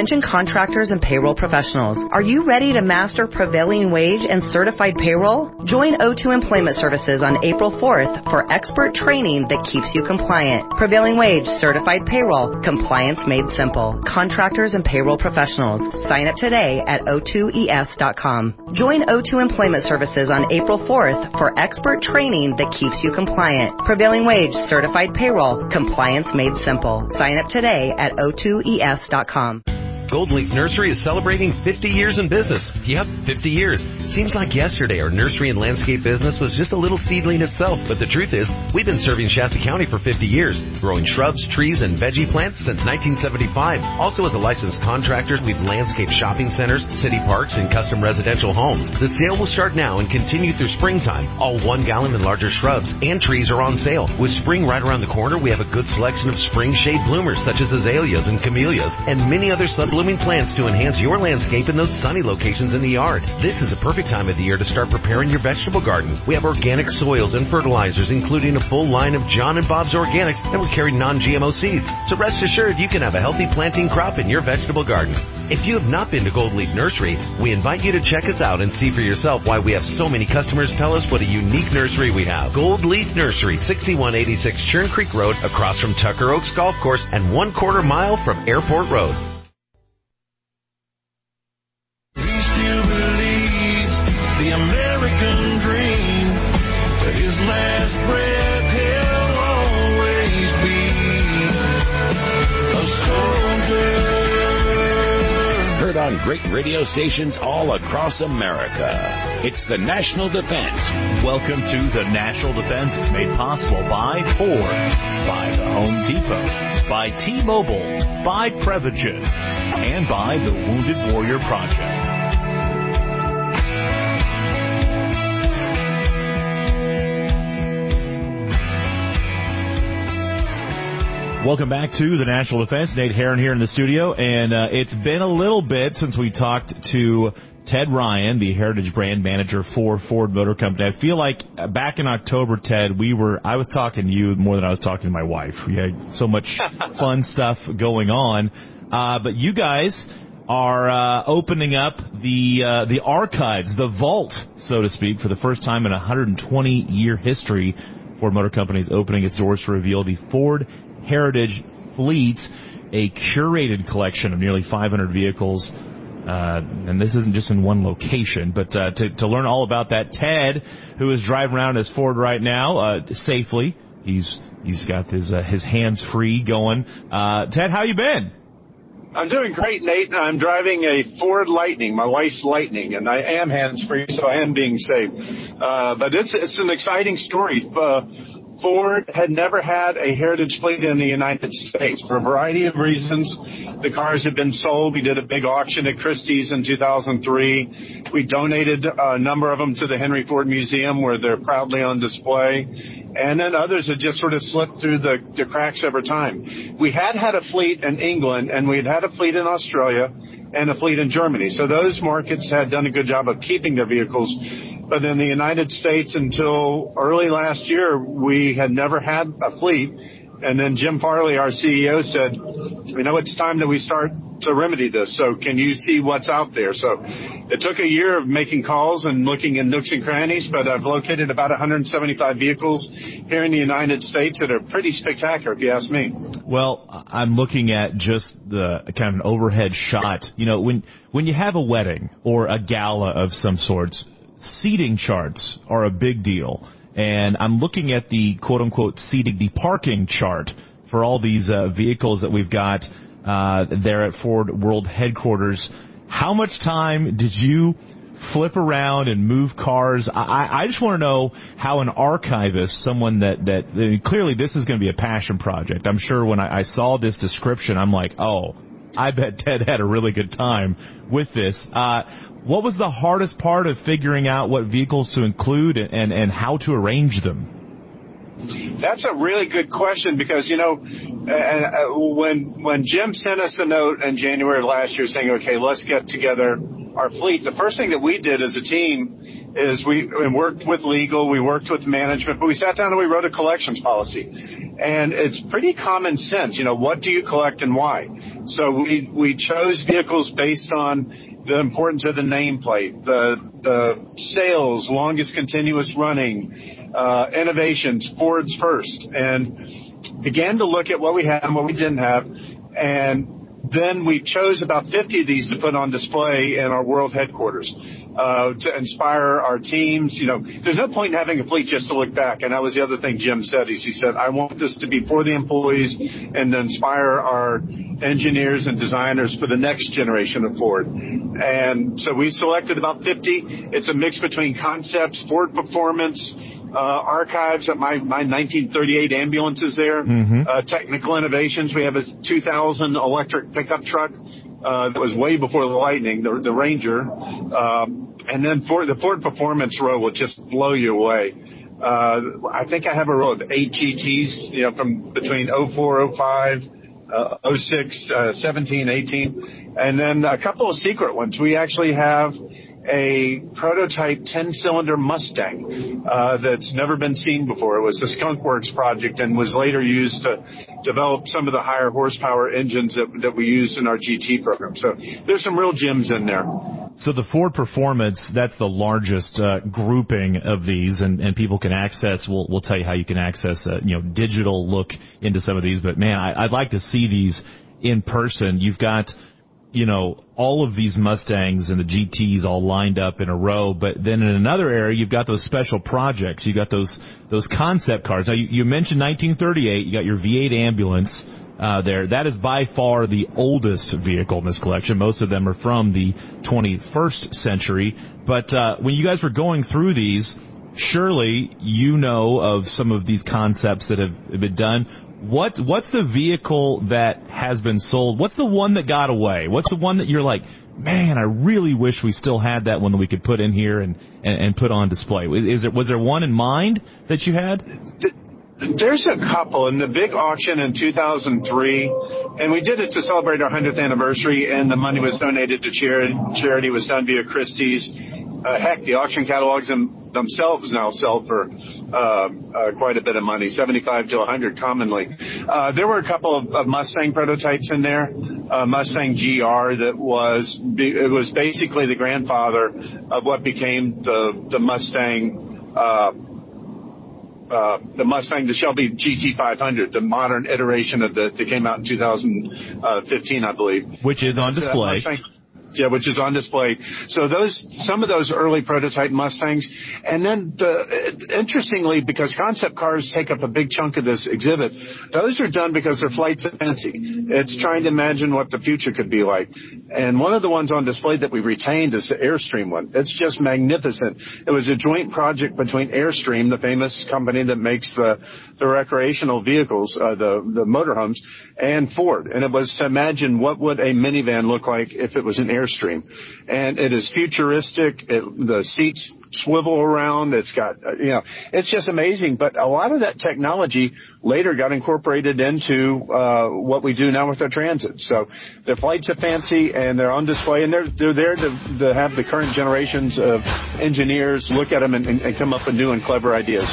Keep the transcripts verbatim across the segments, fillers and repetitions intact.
Attention contractors and payroll professionals. Are you ready to master prevailing wage and certified payroll? Join O two Employment Services on April fourth for expert training that keeps you compliant. Prevailing wage, certified payroll, compliance made simple. Contractors and payroll professionals. Sign up today at O two E S dot com. Join O two Employment Services on April fourth for expert training that keeps you compliant. Prevailing wage, certified payroll, compliance made simple. Sign up today at O two E S dot com. Gold Leaf Nursery is celebrating fifty years in business. Yep, fifty years. Seems like yesterday our nursery and landscape business was just a little seedling itself, but the truth is, we've been serving Shasta County for fifty years, growing shrubs, trees, and veggie plants since nineteen seventy-five. Also as a licensed contractor, we've landscaped shopping centers, city parks, and custom residential homes. The sale will start now and continue through springtime. All one gallon and larger shrubs and trees are on sale. With spring right around the corner, we have a good selection of spring shade bloomers such as azaleas and camellias, and many other sub-blooming plants to enhance your landscape in those sunny locations in the yard. This is the perfect time of the year to start preparing your vegetable garden. We have organic soils and fertilizers, including a full line of John and Bob's Organics, and we carry non G M O seeds. So rest assured you can have a healthy planting crop in your vegetable garden. If you have not been to Gold Leaf Nursery, we invite you to check us out and see for yourself why we have so many customers tell us what a unique nursery we have. Gold Leaf Nursery, sixty-one eighty-six Churn Creek Road, across from Tucker Oaks Golf Course and one quarter mile from Airport Road. American dream, but his last breath he'll always be a soldier. Heard on great radio stations all across America. It's the National Defense. Welcome to the National Defense, made possible by Ford, by the Home Depot, by T-Mobile, by Prevagen, and by the Wounded Warrior Project. Welcome back to the National Defense. Nate Herron here in the studio, and uh, it's been a little bit since we talked to Ted Ryan, the Heritage Brand Manager for Ford Motor Company. I feel like back in October, Ted, we were I was talking to you more than I was talking to my wife. We had so much fun stuff going on, uh, but you guys are uh, opening up the uh, the archives, the vault, so to speak, for the first time in a one hundred twenty year history. Ford Motor Company is opening its doors to reveal the Ford Heritage Fleet, a curated collection of nearly five hundred vehicles, uh, and this isn't just in one location. But uh, to, to learn all about that, Ted, who is driving around his Ford right now uh, safely, he's he's got his uh, his hands free going. Uh, Ted, how you been? I'm doing great, Nate. I'm driving a Ford Lightning, my wife's Lightning, and I am hands free, so I am being safe. Uh, but it's it's an exciting story. Uh, Ford had never had a heritage fleet in the United States for a variety of reasons. The cars had been sold. We did a big auction at Christie's in two thousand three. We donated a number of them to the Henry Ford Museum, where they're proudly on display. And then others had just sort of slipped through the, the cracks over time. We had had a fleet in England, and we had had a fleet in Australia, and a fleet in Germany. So those markets had done a good job of keeping their vehicles. But in the United States, until early last year, we had never had a fleet. And then Jim Farley, our C E O, said, you know, it's time that we start to remedy this. So can you see what's out there? So it took a year of making calls and looking in nooks and crannies, but I've located about one hundred seventy-five vehicles here in the United States that are pretty spectacular, if you ask me. Well, I'm looking at just the kind of an overhead shot. You know, when when you have a wedding or a gala of some sorts, seating charts are a big deal. And I'm looking at the quote-unquote seating, the parking chart for all these uh, vehicles that we've got uh, there at Ford World Headquarters. How much time did you flip around and move cars? I, I just want to know how an archivist, someone that, that I mean, clearly this is going to be a passion project. I'm sure when I, I saw this description, I'm like, oh, I bet Ted had a really good time with this. Uh, what was the hardest part of figuring out what vehicles to include and, and, and how to arrange them? That's a really good question because, you know, uh, when when Jim sent us a note in January of last year saying, okay, let's get together our fleet, the first thing that we did as a team is we and worked with legal, we worked with management, but we sat down and we wrote a collections policy. And it's pretty common sense, you know, what do you collect and why? So we, we chose vehicles based on the importance of the nameplate, the, the sales, longest continuous running, uh, innovations, Ford's first, and began to look at what we had and what we didn't have. And then we chose about fifty of these to put on display in our world headquarters uh, to inspire our teams. You know, there's no point in having a fleet just to look back. And that was the other thing Jim said. He said, I want this to be for the employees and to inspire our engineers and designers for the next generation of Ford. And so we selected about fifty. It's a mix between concepts, Ford performance, Uh, archives at my, my nineteen thirty-eight ambulances there, mm-hmm. uh, technical innovations. We have a two thousand electric pickup truck uh, that was way before the Lightning, the, the Ranger. Um, and then Ford, the Ford Performance row will just blow you away. Uh, I think I have a row of eight G Ts, you know, from between oh four, oh five, uh, oh six, uh, seventeen, eighteen, and then a couple of secret ones. We actually have a prototype ten-cylinder Mustang uh, that's never been seen before. It was a Skunk Works project and was later used to develop some of the higher horsepower engines that, that we used in our G T program. So there's some real gems in there. So the Ford Performance, that's the largest uh, grouping of these, and, and people can access, we'll, we'll tell you how you can access a you know, digital look into some of these. But, man, I, I'd like to see these in person. You've got, you know, all of these Mustangs and the G Ts all lined up in a row, but then in another area, you've got those special projects. You've got those those concept cars. Now, you, you mentioned nineteen thirty-eight. You got your V eight ambulance uh, there. That is by far the oldest vehicle in this collection. Most of them are from the twenty-first century. But uh, when you guys were going through these, surely you know of some of these concepts that have been done. What what's the vehicle that has been sold? What's the one that got away? What's the one that you're like, man, I really wish we still had that one that we could put in here and, and, and put on display? Is it was there one in mind that you had? There's a couple. In the big auction in two thousand three, and we did it to celebrate our hundredth anniversary, and the money was donated to charity. Charity was done via Christie's. Uh, heck, the auction catalogs them, themselves now sell for uh, uh, quite a bit of money, seventy-five to one hundred commonly. Uh, there were a couple of, of Mustang prototypes in there. Uh, Mustang G R that was it was basically the grandfather of what became the the Mustang. Uh, Uh, the Mustang, the Shelby G T five hundred, the modern iteration of the that came out in two thousand fifteen, I believe, which is on display. Uh, Yeah, which is on display. So those, some of those early prototype Mustangs, and then the, interestingly, because concept cars take up a big chunk of this exhibit, those are done because they're flights of fancy. It's trying to imagine what the future could be like. And one of the ones on display that we retained is the Airstream one. It's just magnificent. It was a joint project between Airstream, the famous company that makes the, the recreational vehicles, uh, the, the motorhomes, and Ford. And it was to imagine what would a minivan look like if it was an Airstream. Airstream. And it is futuristic. It, the seats swivel around. It's got, you know, it's just amazing. But a lot of that technology later got incorporated into uh, what we do now with our Transit. So they're flights of fancy, and they're on display, and they're they're there to, to have the current generations of engineers look at them and, and, and come up with new and clever ideas.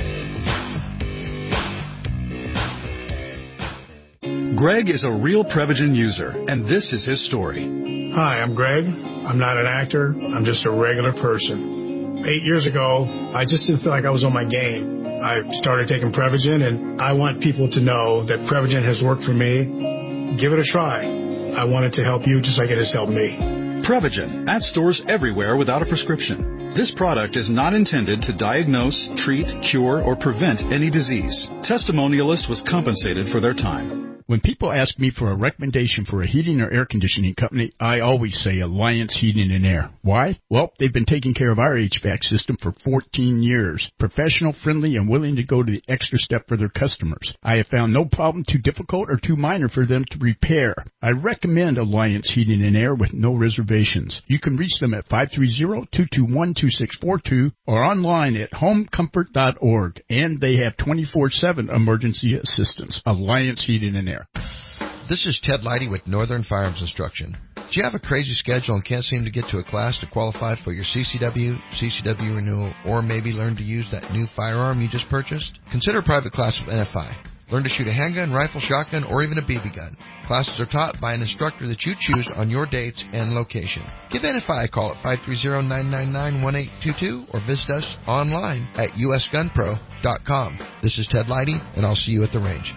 Greg is a real Prevagen user, and this is his story. Hi, I'm Greg. I'm not an actor. I'm just a regular person. Eight years ago, I just didn't feel like I was on my game. I started taking Prevagen, and I want people to know that Prevagen has worked for me. Give it a try. I want it to help you just like it has helped me. Prevagen, at stores everywhere without a prescription. This product is not intended to diagnose, treat, cure, or prevent any disease. Testimonialist was compensated for their time. When people ask me for a recommendation for a heating or air conditioning company, I always say Alliance Heating and Air. Why? Well, they've been taking care of our H V A C system for fourteen years. Professional, friendly, and willing to go to the extra step for their customers. I have found no problem too difficult or too minor for them to repair. I recommend Alliance Heating and Air with no reservations. You can reach them at five three zero, two two one, two six four two or online at home comfort dot org. And they have twenty-four seven emergency assistance. Alliance Heating and Air. This is Ted Leidy with Northern Firearms Instruction. Do you have a crazy schedule and can't seem to get to a class to qualify for your C C W, C C W renewal, or maybe learn to use that new firearm you just purchased? Consider a private class with N F I. Learn to shoot a handgun, rifle, shotgun, or even a B B gun. Classes are taught by an instructor that you choose on your dates and location. Give N F I a call at five three zero, nine nine nine, one eight two two or visit us online at U S gun pro dot com. This is Ted Leidy, and I'll see you at the range.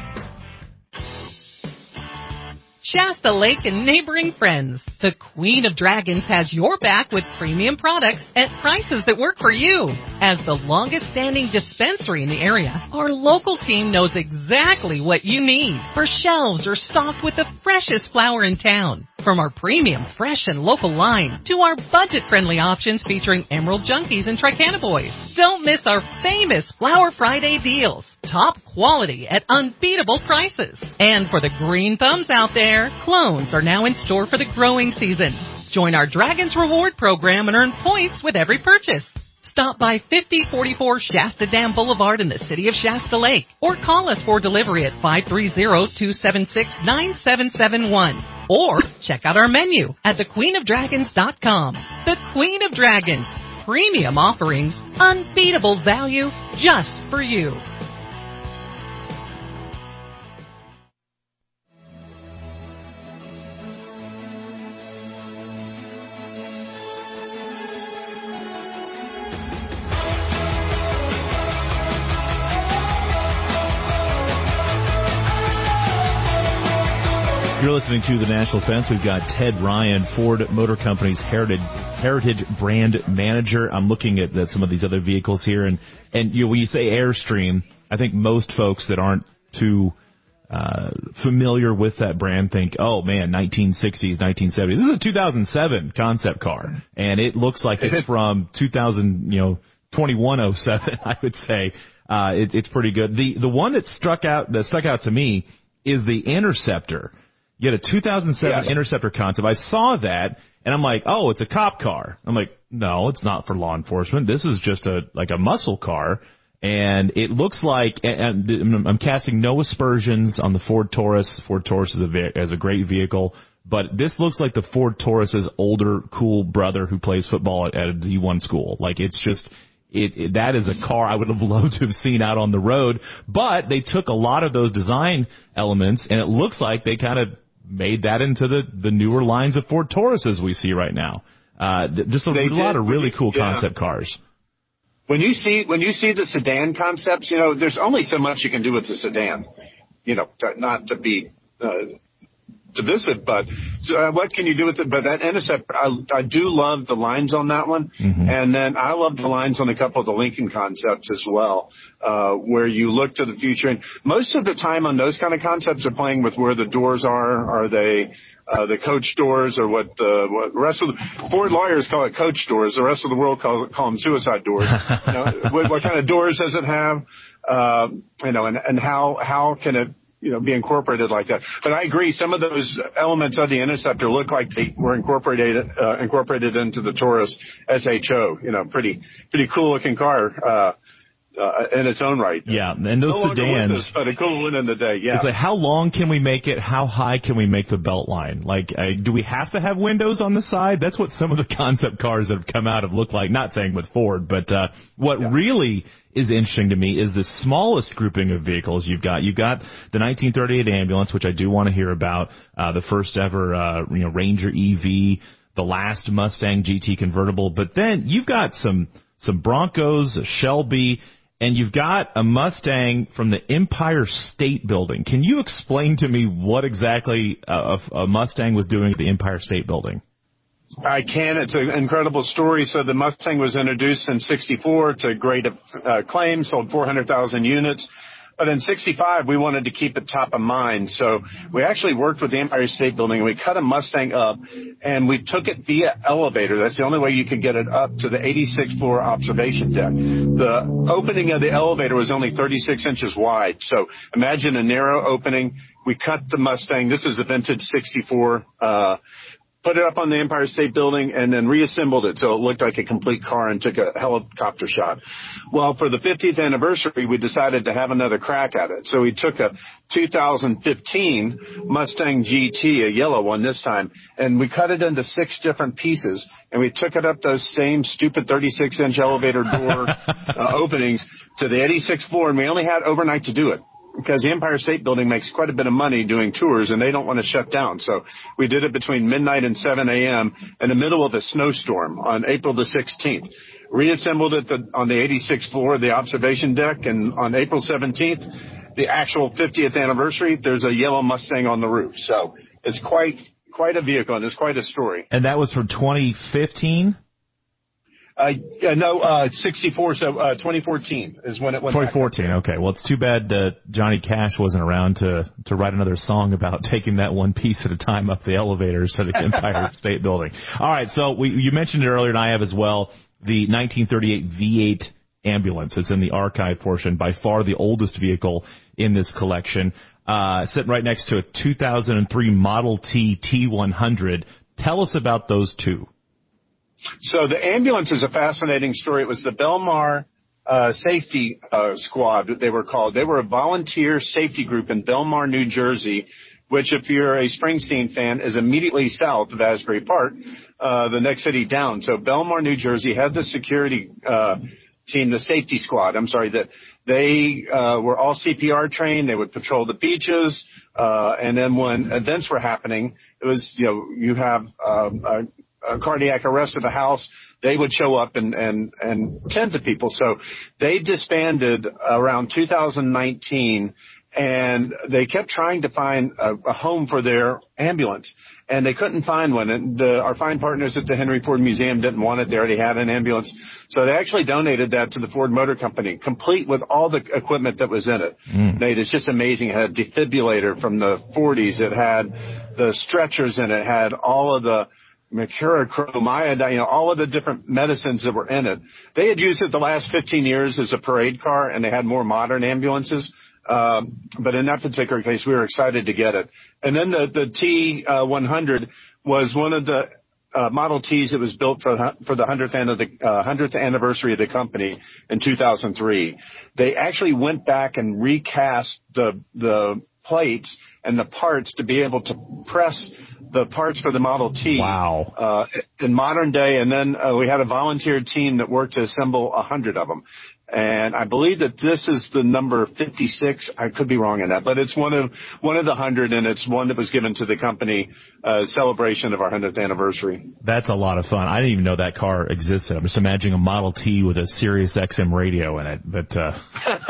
Shasta Lake and neighboring friends. The Queen of Dragons has your back with premium products at prices that work for you. As the longest-standing dispensary in the area, our local team knows exactly what you need. Our shelves are stocked with the freshest flower in town. From our premium, fresh, and local line to our budget-friendly options featuring Emerald Junkies and Tricanaboys. Don't miss our famous Flower Friday deals. Top quality at unbeatable prices. And for the green thumbs out there, clones are now in store for the growing season. Join our Dragons Reward program and earn points with every purchase. Stop by fifty forty-four Shasta Dam Boulevard in the city of Shasta Lake or call us for delivery at five three zero, two seven six, nine seven seven one. Or check out our menu at the queen of dragons dot com. The Queen of Dragons. Premium offerings, unbeatable value just for you. You're listening to The National Fence. We've got Ted Ryan, Ford Motor Company's Heritage Heritage Brand Manager. I'm looking at the, some of these other vehicles here, and, and you know, when you say Airstream, I think most folks that aren't too uh, familiar with that brand think, oh, man, nineteen sixties, nineteen seventies. This is a two thousand seven concept car, and it looks like it's from two thousand, you know, twenty-one oh seven, I would say. Uh, it, it's pretty good. The the one that struck out that stuck out to me is the Interceptor. You had a two thousand seven yes. Interceptor concept. I saw that, and I'm like, oh, it's a cop car. I'm like, no, it's not for law enforcement. This is just a like a muscle car, and it looks like, and I'm casting no aspersions on the Ford Taurus. Ford Taurus is a, is a great vehicle, but this looks like the Ford Taurus's older, cool brother who plays football at, at a D one school. Like, it's just... It, it, that is a car I would have loved to have seen out on the road, but they took a lot of those design elements, and it looks like they kind of made that into the, the newer lines of Ford Tauruses we see right now. Uh, just a, a lot of really cool yeah. concept cars. When you see when you see the sedan concepts, you know, there's only so much you can do with the sedan. You know, not to be uh, divisive, but uh, what can you do with it? But that Interceptor, I, I do love the lines on that one, mm-hmm. and then I love the lines on a couple of the Lincoln concepts as well, uh, where you look to the future. And most of the time on those kind of concepts are playing with where the doors are. Are they uh, the coach doors, or what the what the rest of the Ford lawyers call it coach doors? The rest of the world call, call them suicide doors. You know, what, what kind of doors does it have? Uh, you know, and, and how how can it you know, be incorporated like that. But I agree, some of those elements of the Interceptor look like they were incorporated uh, incorporated into the Taurus S H O. You know, pretty pretty cool looking car uh, uh, in its own right. Yeah, and those no sedans. This, but a cool one in the day. Yeah. It's like, how long can we make it? How high can we make the belt line? Like, uh, do we have to have windows on the side? That's what some of the concept cars that have come out have looked like. Not saying with Ford, but uh, what yeah. really is interesting to me is the smallest grouping of vehicles you've got. You've got the nineteen thirty-eight ambulance, which I do want to hear about, uh, the first ever, uh, you know, Ranger E V, the last Mustang G T convertible, but then you've got some, some Broncos, a Shelby, and you've got a Mustang from the Empire State Building. Can you explain to me what exactly a, a Mustang was doing at the Empire State Building? I can. It's an incredible story. So the Mustang was introduced in sixty-four to great acclaim, sold four hundred thousand units. But in sixty-five, we wanted to keep it top of mind. So we actually worked with the Empire State Building, and we cut a Mustang up, and we took it via elevator. That's the only way you could get it up to the eighty-sixth floor observation deck. The opening of the elevator was only thirty-six inches wide. So imagine a narrow opening. We cut the Mustang. This is a vintage sixty-four uh put it up on the Empire State Building, and then reassembled it so it looked like a complete car and took a helicopter shot. Well, for the fiftieth anniversary, we decided to have another crack at it. So we took a two thousand fifteen Mustang G T, a yellow one this time, and we cut it into six different pieces, and we took it up those same stupid thirty-six inch elevator door uh, openings to the eighty-sixth floor, and we only had overnight to do it, because the Empire State Building makes quite a bit of money doing tours, and they don't want to shut down. So we did it between midnight and seven a.m. in the middle of a snowstorm on April the sixteenth. Reassembled it the, on the eighty-sixth floor of the observation deck, and on April seventeenth, the actual fiftieth anniversary, there's a yellow Mustang on the roof. So it's quite quite a vehicle, and it's quite a story. And that was from twenty fifteen? Uh, yeah, no, uh, sixty-four, so, uh, twenty fourteen is when it went twenty fourteen, okay. Well, it's too bad, uh, Johnny Cash wasn't around to, to write another song about taking that one piece at a time up the elevators to the Empire State Building. All right, so we, you mentioned it earlier, and I have as well, the nineteen thirty-eight V eight ambulance. It's in the archive portion, by far the oldest vehicle in this collection, uh, sitting right next to a two thousand three Model T T one hundred. Tell us about those two. So the ambulance is a fascinating story. It was the Belmar uh, Safety uh, Squad, they were called. They were a volunteer safety group in Belmar, New Jersey, which, if you're a Springsteen fan, is immediately south of Asbury Park, uh, the next city down. So Belmar, New Jersey had the security uh, team, the safety squad, I'm sorry, that they uh, were all C P R trained. They would patrol the beaches. Uh, and then when events were happening, it was, you know, you have um, a a cardiac arrest of the house, they would show up and, and, and tend to people. So they disbanded around two thousand nineteen, and they kept trying to find a, a home for their ambulance, and they couldn't find one. And the, our fine partners at the Henry Ford Museum didn't want it. They already had an ambulance. So they actually donated that to the Ford Motor Company, complete with all the equipment that was in it. Mm. Nate, it's just amazing. It had a defibrillator from the forties. It had the stretchers in it. It had all of the mercurochrome, iodine, you know, all of the different medicines that were in it. They had used it the last fifteen years as a parade car, and they had more modern ambulances. Um, but in that particular case, we were excited to get it. And then the, the T one hundred was one of the uh, Model Ts that was built for, for the hundredth, of the, uh, hundredth anniversary of the company in two thousand three. They actually went back and recast the, the plates and the parts to be able to press the parts for the Model T. Wow. Uh, in modern day. And then uh, we had a volunteer team that worked to assemble a hundred of them. And I believe that this is the number fifty-six. I could be wrong in that, but it's one of one of the hundred, and it's one that was given to the company uh, celebration of our hundredth anniversary. That's a lot of fun. I didn't even know that car existed. I'm just imagining a Model T with a Sirius X M radio in it. But uh...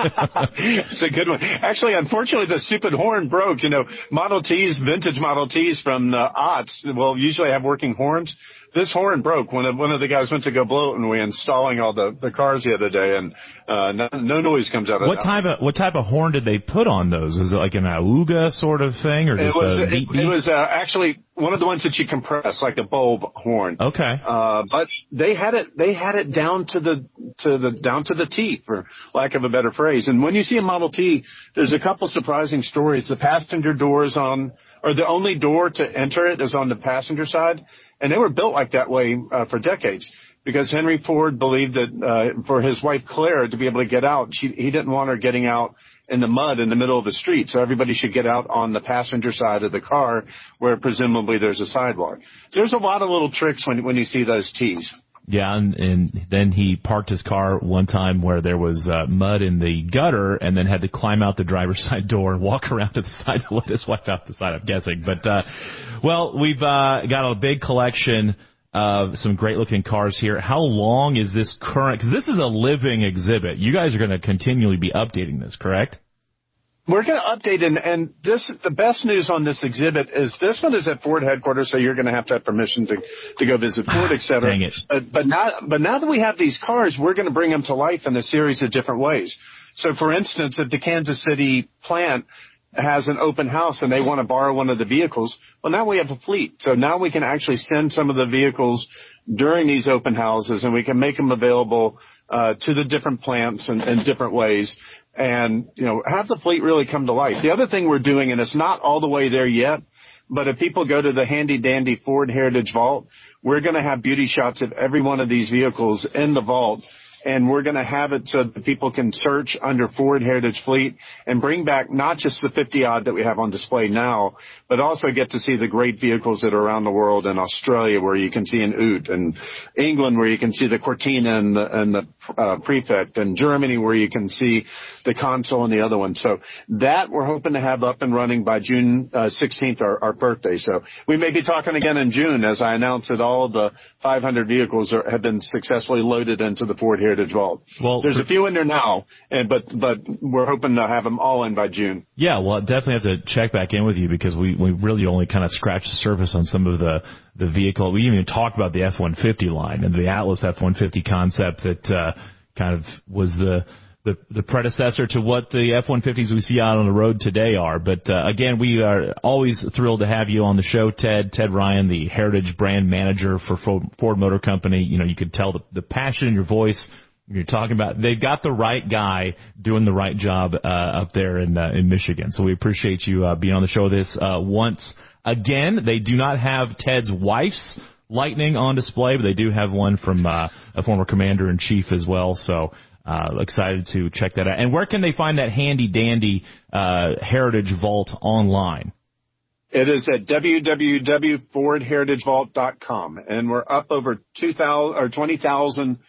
it's a good one. Actually, unfortunately, the stupid horn broke. You know, Model Ts, vintage Model Ts from the aughts, will usually have working horns. This horn broke when one of the guys went to go blow it, and we were installing all the, the cars the other day, and uh, no, no noise comes out of it. What type of what type of horn did they put on those? Is it like an auga sort of thing, or just it was, a it, beep beep? It was uh, actually one of the ones that you compress, like a bulb horn. Okay. Uh, but they had it they had it down to the to the down to the T, for lack of a better phrase. And when you see a Model T, there's a couple surprising stories. The passenger doors on, or the only door to enter it is on the passenger side. And they were built like that way uh, for decades, because Henry Ford believed that uh, for his wife Claire to be able to get out, she, he didn't want her getting out in the mud in the middle of the street. So everybody should get out on the passenger side of the car, where presumably there's a sidewalk. There's a lot of little tricks when when you see those T's. Yeah, and, and then he parked his car one time where there was uh, mud in the gutter, and then had to climb out the driver's side door and walk around to the side to let his wife out the side, I'm guessing. But, uh, well, we've uh, got a big collection of some great-looking cars here. How long is this current? Because this is a living exhibit. You guys are going to continually be updating this, correct? We're going to update, and, and this the best news on this exhibit is this one is at Ford headquarters, so you're going to have to have permission to to go visit Ford, et cetera. Dang it. But, but now, but now that we have these cars, we're going to bring them to life in a series of different ways. So, for instance, if the Kansas City plant has an open house and they want to borrow one of the vehicles, well, now we have a fleet. So now we can actually send some of the vehicles during these open houses, and we can make them available uh, to the different plants in, in different ways. And, you know, have the fleet really come to life. The other thing we're doing, and it's not all the way there yet, But if people go to the handy dandy Ford Heritage Vault, we're going to have beauty shots of every one of these vehicles in the vault. And we're going to have it so that people can search under Ford Heritage Fleet and bring back not just the fifty odd that we have on display now, but also get to see the great vehicles that are around the world, in Australia where you can see an Ute, and England where you can see the Cortina and the, and the uh, Prefect, and Germany where you can see the Consul and the other one. So that we're hoping to have up and running by June uh, sixteenth, our, our birthday. So we may be talking again in June as I announce that all of the five hundred vehicles are, have been successfully loaded into the Ford Heritage Vault. Well, there's a few in there now, and but but we're hoping to have them all in by June. Yeah, well, definitely have to check back in with you because we, we really only kind of scratched the surface on some of the the vehicle. We even talked about the F one fifty line and the Atlas F one fifty concept that uh, kind of was the the the predecessor to what the F one fifties we see out on the road today are. But uh, again, we are always thrilled to have you on the show, Ted. Ted Ryan, the Heritage Brand Manager for Ford Motor Company. You know, you could tell the, the passion in your voice. You're talking about they've got the right guy doing the right job uh, up there in uh, in Michigan. So we appreciate you uh, being on the show with us uh, once again. They do not have Ted's wife's Lightning on display, but they do have one from uh, a former commander-in-chief as well. So uh, excited to check that out. And where can they find that handy-dandy uh, Heritage Vault online? It is at w w w dot ford heritage vault dot com, and we're up over two thousand or twenty thousand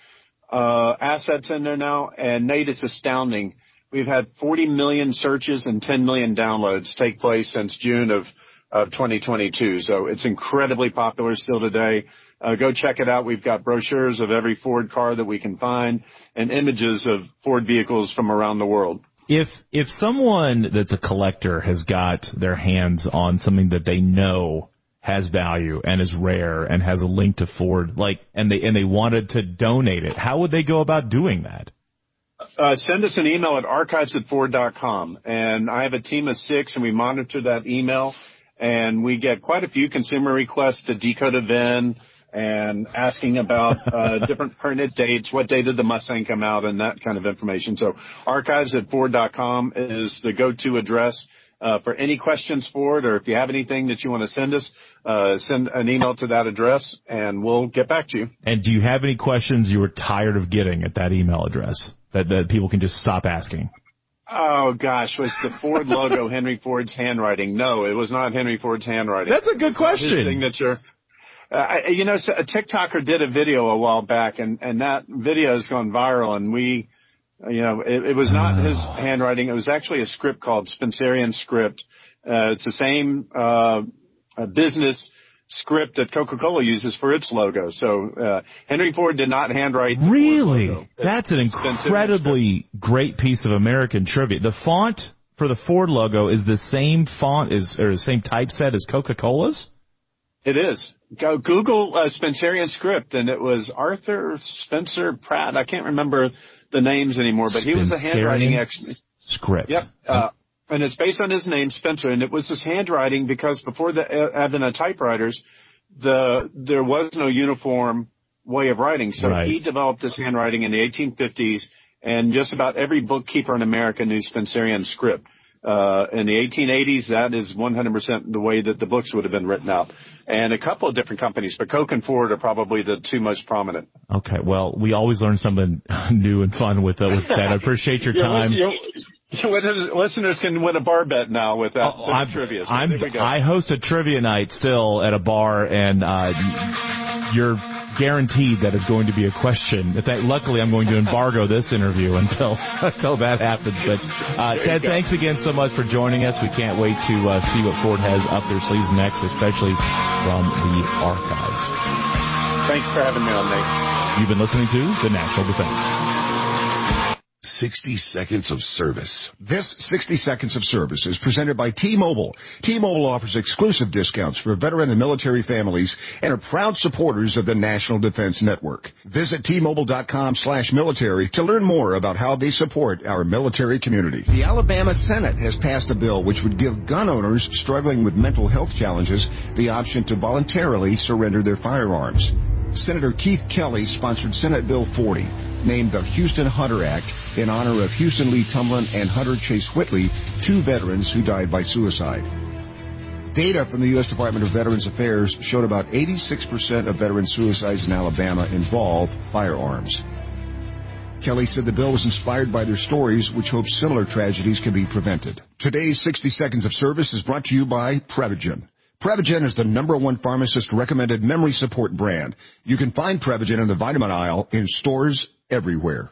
uh assets in there now, and Nate, it's astounding. We've had forty million searches and ten million downloads take place since June of of twenty twenty-two. So it's incredibly popular still today. Uh, go check it out. We've got brochures of every Ford car that we can find and images of Ford vehicles from around the world. If if someone that's a collector has got their hands on something that they know has value and is rare and has a link to Ford, like, and they and they wanted to donate it, how would they go about doing that? Uh, send us an email at archives at ford dot com, and I have a team of six, and we monitor that email, and we get quite a few consumer requests to decode a V I N and asking about uh, different pertinent dates, what day did the Mustang come out, and that kind of information. So archives at ford dot com is the go-to address. Uh, for any questions, Ford, or if you have anything that you want to send us, uh, send an email to that address, and we'll get back to you. And do you have any questions you were tired of getting at that email address that, that people can just stop asking? Oh, gosh, was the Ford logo Henry Ford's handwriting? No, it was not Henry Ford's handwriting. That's a good question. His signature. Uh, I, you know, a TikToker did a video a while back, and, and that video has gone viral, and we... You know, it, it was not his handwriting. It was actually a script called Spencerian script. Uh, it's the same uh, business script that Coca-Cola uses for its logo. So uh, Henry Ford did not handwrite the Really? Ford logo. That's an incredibly great piece of American trivia. The font for the Ford logo is the same font as, or the same typeset as Coca-Cola's? It is. Go Google uh, Spencerian script, and it was Arthur Spencer Pratt. I can't remember the names anymore, but he was a handwriting expert. Script. Yep. Uh, and it's based on his name, Spencer, and it was his handwriting because before the advent of typewriters, the there was no uniform way of writing. So right. he developed this handwriting in the eighteen fifties, and just about every bookkeeper in America knew Spencerian script. Uh, in the eighteen eighties, that is one hundred percent the way that the books would have been written out. And a couple of different companies, but Coke and Ford are probably the two most prominent. Okay, well, we always learn something new and fun with, uh, with that. I appreciate your time. Your, your, your listeners can win a bar bet now with that oh, I'm, trivia. So I'm, there we go. I host a trivia night still at a bar, and uh, you're guaranteed that it's going to be a question. In fact, luckily, I'm going to embargo this interview until until that happens. But uh, Ted, thanks again so much for joining us. We can't wait to uh, see what Ford has up their sleeves next, especially from the archives. Thanks for having me on, Nate. You've been listening to The National Defense. sixty seconds of service. This sixty seconds of service is presented by T-Mobile. T-Mobile offers exclusive discounts for veteran and military families and are proud supporters of the National Defense Network. Visit T-Mobile.com slash military to learn more about how they support our military community. The Alabama Senate has passed a bill which would give gun owners struggling with mental health challenges the option to voluntarily surrender their firearms. Senator Keith Kelly sponsored Senate Bill forty, named the Houston Hunter Act, in honor of Houston Lee Tumlin and Hunter Chase Whitley, two veterans who died by suicide. Data from the U S Department of Veterans Affairs showed about eighty-six percent of veteran suicides in Alabama involve firearms. Kelly said the bill was inspired by their stories, which hopes similar tragedies can be prevented. Today's sixty Seconds of Service is brought to you by Prevagen. Prevagen is the number one pharmacist-recommended memory support brand. You can find Prevagen in the vitamin aisle in stores everywhere.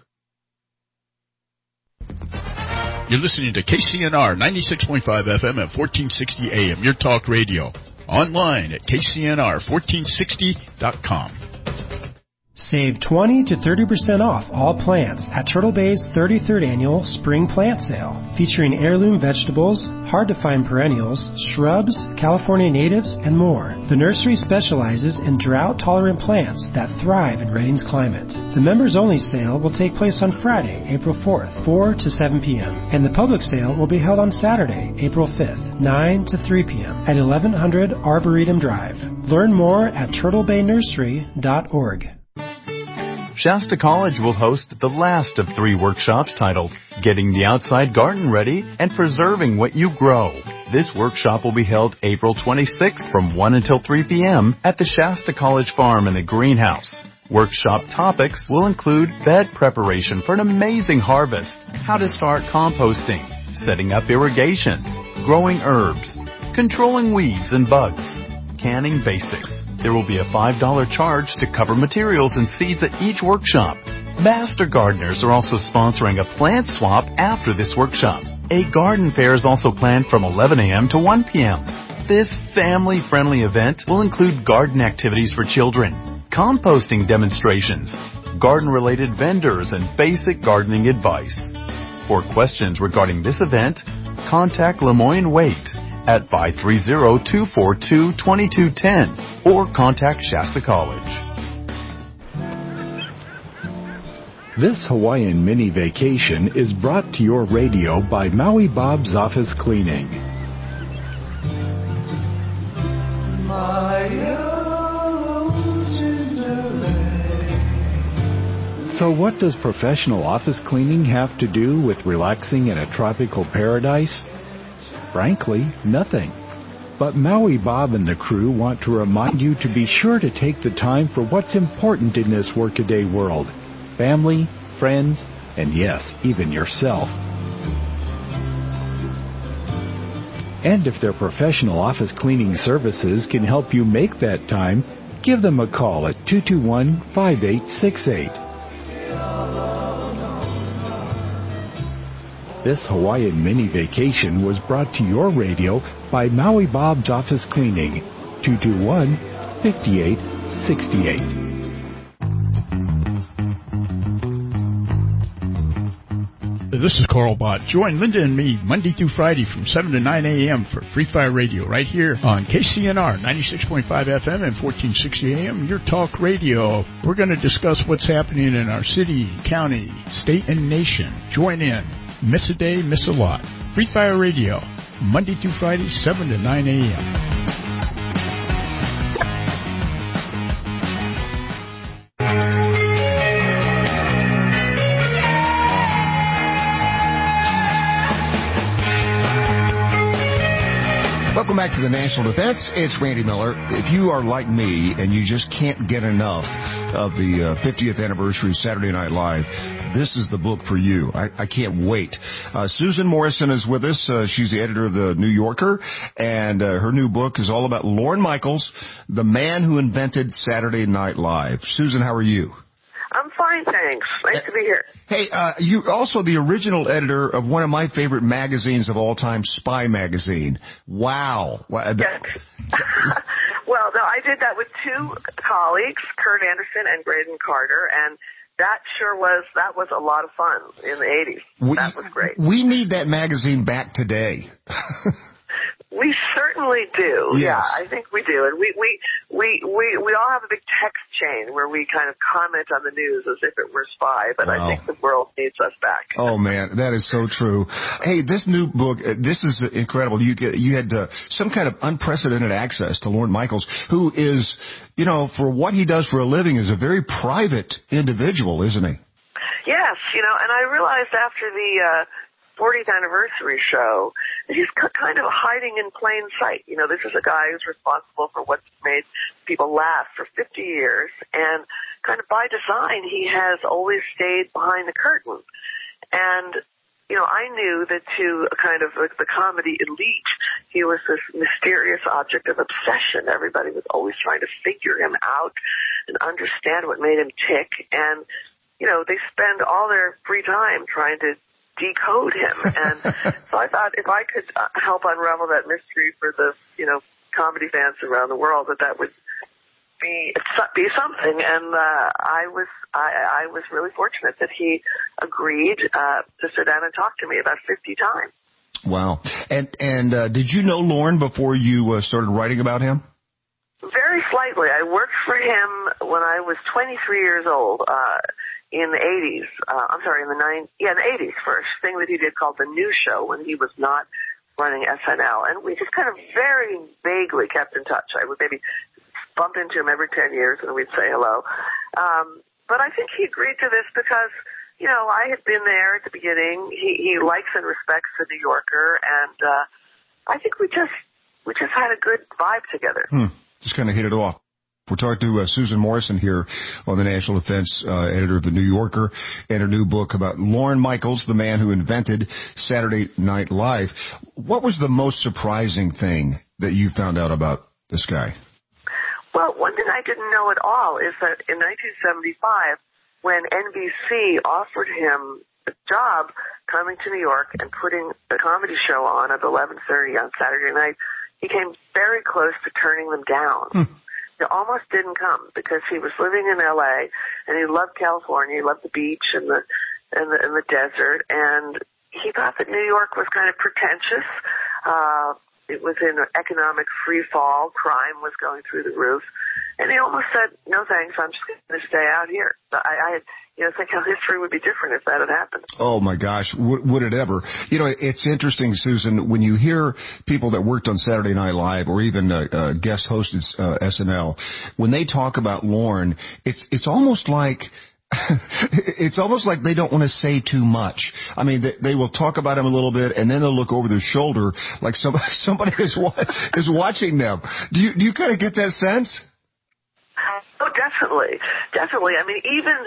You're listening to K C N R ninety-six point five F M at fourteen sixty A M, your talk radio. Online at K C N R fourteen sixty dot com. Save twenty to thirty percent off all plants at Turtle Bay's thirty-third Annual Spring Plant Sale, featuring heirloom vegetables, hard-to-find perennials, shrubs, California natives, and more. The nursery specializes in drought-tolerant plants that thrive in Redding's climate. The members-only sale will take place on Friday, April fourth, four to seven p.m., and the public sale will be held on Saturday, April fifth, nine to three p.m. at eleven hundred Arboretum Drive. Learn more at turtle bay nursery dot org. Shasta College will host the last of three workshops titled Getting the Outside Garden Ready and Preserving What You Grow. This workshop will be held April twenty-sixth from one until three p.m. at the Shasta College Farm in the greenhouse. Workshop topics will include bed preparation for an amazing harvest, how to start composting, setting up irrigation, growing herbs, controlling weeds and bugs, canning basics. There will be a five dollars charge to cover materials and seeds at each workshop. Master Gardeners are also sponsoring a plant swap after this workshop. A garden fair is also planned from eleven a.m. to one p.m. This family-friendly event will include garden activities for children, composting demonstrations, garden-related vendors, and basic gardening advice. For questions regarding this event, contact Lemoyne Waite at five three zero, two four two, two two one zero or contact Shasta College. This Hawaiian mini vacation is brought to your radio by Maui Bob's Office Cleaning. So what does professional office cleaning have to do with relaxing in a tropical paradise? Frankly, nothing. But Maui Bob and the crew want to remind you to be sure to take the time for what's important in this workaday world. Family, friends, and yes, even yourself. And if their professional office cleaning services can help you make that time, give them a call at two two one, five eight six eight. This Hawaiian mini vacation was brought to your radio by Maui Bob's Office Cleaning, two two one, five eight six eight. This is Carl Bott. Join Linda and me Monday through Friday from seven to nine a.m. for Free Fire Radio right here on K C N R ninety-six point five F M and fourteen sixty A M, your talk radio. We're going to discuss what's happening in our city, county, state, and nation. Join in. Miss a day, miss a lot. Free Fire Radio, Monday through Friday, seven to nine a.m. Welcome back to the National Defense. It's Randy Miller. If you are like me and you just can't get enough of the uh, fiftieth anniversary of Saturday Night Live, this is the book for you. I, I can't wait. Uh, Susan Morrison is with us. Uh, she's the editor of the New Yorker, and uh, her new book is all about Lorne Michaels, the man who invented Saturday Night Live. Susan, how are you? I'm fine, thanks. Nice to be here. Hey, uh, you're also the original editor of one of my favorite magazines of all time, Spy Magazine. Wow. Yes. Well, no, I did that with two colleagues, Kurt Anderson and Graydon Carter, and that sure was, that was a lot of fun in the eighties. We, that was great. We need that magazine back today. We certainly do. Yes. Yeah, I think we do. And we, we, we, we, we all have a big text chain where we kind of comment on the news as if it were Spy, but wow. I think the world needs us back. Oh man, that is so true. Hey, this new book, this is incredible. You get, you had uh, some kind of unprecedented access to Lorne Michaels, who is, you know, for what he does for a living, is a very private individual, isn't he? Yes, you know, and I realized after the, uh, fortieth anniversary show, and he's kind of hiding in plain sight. You know, this is a guy who's responsible for what's made people laugh for fifty years, and kind of by design, he has always stayed behind the curtain. And, you know, I knew that to kind of like the comedy elite, he was this mysterious object of obsession. Everybody was always trying to figure him out and understand what made him tick. And, you know, they spend all their free time trying to decode him. And so I thought if I could uh, help unravel that mystery for the, you know, comedy fans around the world, that that would be be something. And uh, I was I, I was really fortunate that he agreed uh, to sit down and talk to me about fifty times. Wow. And and uh, did you know Lorne before you uh, started writing about him? Very slightly. I worked for him when I was twenty-three years old. Uh, in the eighties, uh, I'm sorry, in the nine, yeah, in the eighties, first thing that he did called The New Show when he was not running S N L. And we just kind of very vaguely kept in touch. I would maybe bump into him every ten years and we'd say hello. Um, but I think he agreed to this because, you know, I had been there at the beginning. He, he likes and respects the New Yorker. And, uh, I think we just, we just had a good vibe together. Hmm. Just kind of hit it off. We're talking to uh, Susan Morrison here on the National Defense, uh, editor of The New Yorker, and her new book about Lorne Michaels, the man who invented Saturday Night Live. What was the most surprising thing that you found out about this guy? Well, one thing I didn't know at all is that in nineteen seventy-five, when N B C offered him a job coming to New York and putting a comedy show on at eleven thirty on Saturday night, he came very close to turning them down. Hmm. He almost didn't come because he was living in L A and he loved California. He loved the beach and the and the, and the desert, and he thought that New York was kind of pretentious. Uh, it was in economic free fall. Crime was going through the roof, and he almost said, "No thanks, I'm just going to stay out here." I, I had, you know, think how history would be different if that had happened. Oh my gosh, would, would it ever? You know, it's interesting, Susan, when you hear people that worked on Saturday Night Live or even uh, uh, guest hosted uh, S N L, when they talk about Lorne, it's it's almost like. It's almost like they don't want to say too much. I mean, they, they will talk about him a little bit, and then they'll look over their shoulder like somebody somebody is wa- is watching them. Do you do you kind of get that sense? Oh, definitely, definitely. I mean, even.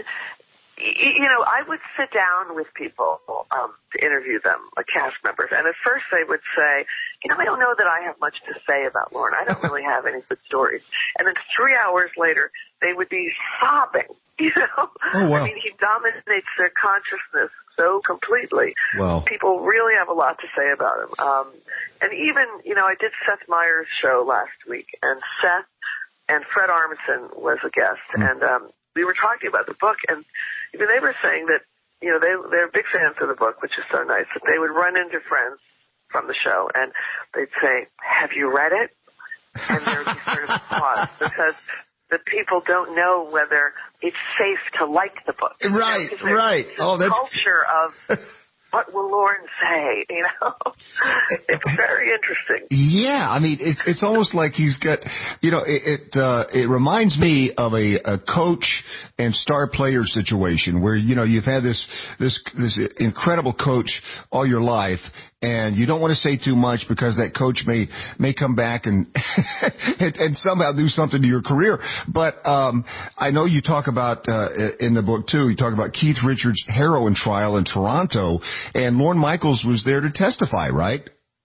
You know, I would sit down with people um, to interview them, like cast members, and at first they would say, you know, I don't know that I have much to say about Lorne. I don't really have any good stories. And then three hours later, they would be sobbing, you know. Oh, wow. I mean, he dominates their consciousness so completely. Wow. People really have a lot to say about him. Um, and even, you know, I did Seth Meyers' show last week, and Seth and Fred Armisen was a guest, mm. and um, we were talking about the book, and even they were saying that, you know, they, they're big fans of the book, which is so nice, that they would run into friends from the show, and they'd say, have you read it? And there would be sort of a pause, because the people don't know whether it's safe to like the book. Right, you know, right. Oh, that's culture of what will Lorne say, you know? It's very interesting. Yeah, I mean, it, it's almost like he's got, you know, it it, uh, it reminds me of a, a coach and star player situation where, you know, you've had this this this incredible coach all your life, and you don't want to say too much because that coach may may come back and and, and somehow do something to your career. But um, I know you talk about uh, in the book too. You talk about Keith Richards' heroin trial in Toronto. And Lorne Michaels was there to testify, right?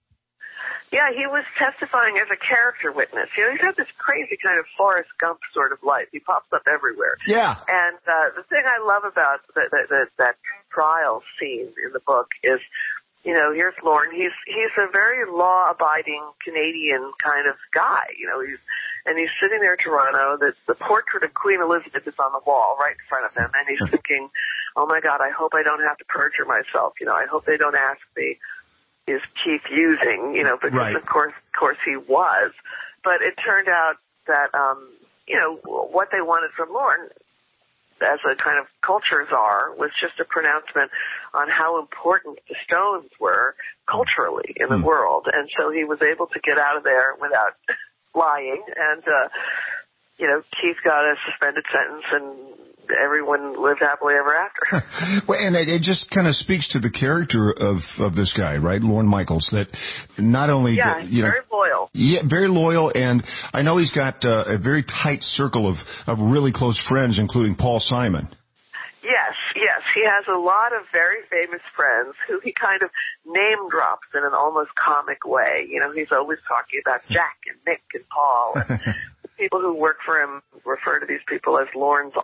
Yeah, he was testifying as a character witness. You know, he's got this crazy kind of Forrest Gump sort of life. He pops up everywhere. Yeah. And uh, the thing I love about the, the, the, that trial scene in the book is, you know, here's Lorne. He's he's a very law-abiding Canadian kind of guy. You know, he's and he's sitting there in Toronto. The, the portrait of Queen Elizabeth is on the wall right in front of him, and he's thinking, oh my God, I hope I don't have to perjure myself. You know, I hope they don't ask me, is Keith using, you know, because right. of course, of course he was. But it turned out that, um, you know, what they wanted from Lorne as a kind of culture czar was just a pronouncement on how important the Stones were culturally in the mm. world. And so he was able to get out of there without lying. And, uh, you know, Keith got a suspended sentence and everyone lived happily ever after. Well, and it, it just kind of speaks to the character of, of this guy, right, Lorne Michaels, that not only... Yeah, the, he's you know, very loyal. Yeah, very loyal, and I know he's got uh, a very tight circle of, of really close friends, including Paul Simon. Yes, yes. He has a lot of very famous friends who he kind of name drops in an almost comic way. You know, he's always talking about Jack and Nick and Paul. And people who work for him refer to these people as Lorne's